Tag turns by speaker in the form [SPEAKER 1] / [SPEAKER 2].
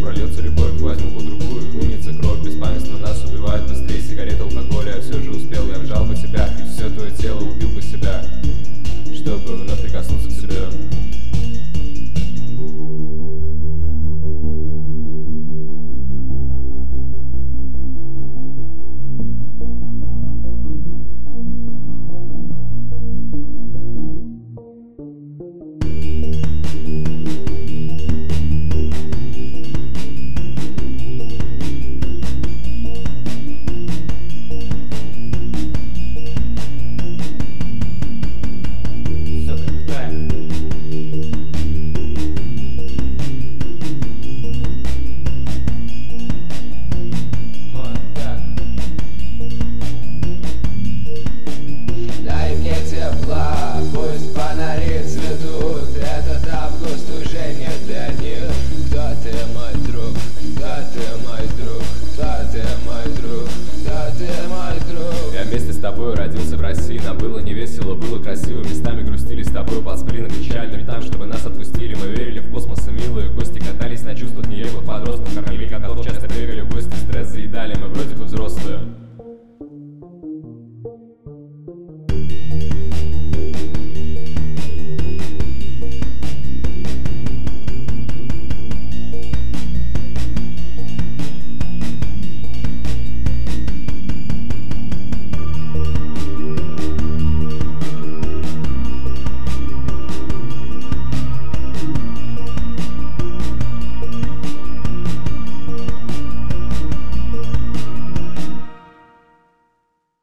[SPEAKER 1] прольется любовь, возьму под руку и хлынется кровь. Беспамятство нас убивает быстрее сигарет, алкоголя. Я все же успел, я вжал бы тебя, все твое тело убил бы себя, чтобы вновь прикоснуться к себе. Родился в России, нам было невесело, было красиво, местами грустили с тобой, ползли на печальным там, чтобы нас отпустили.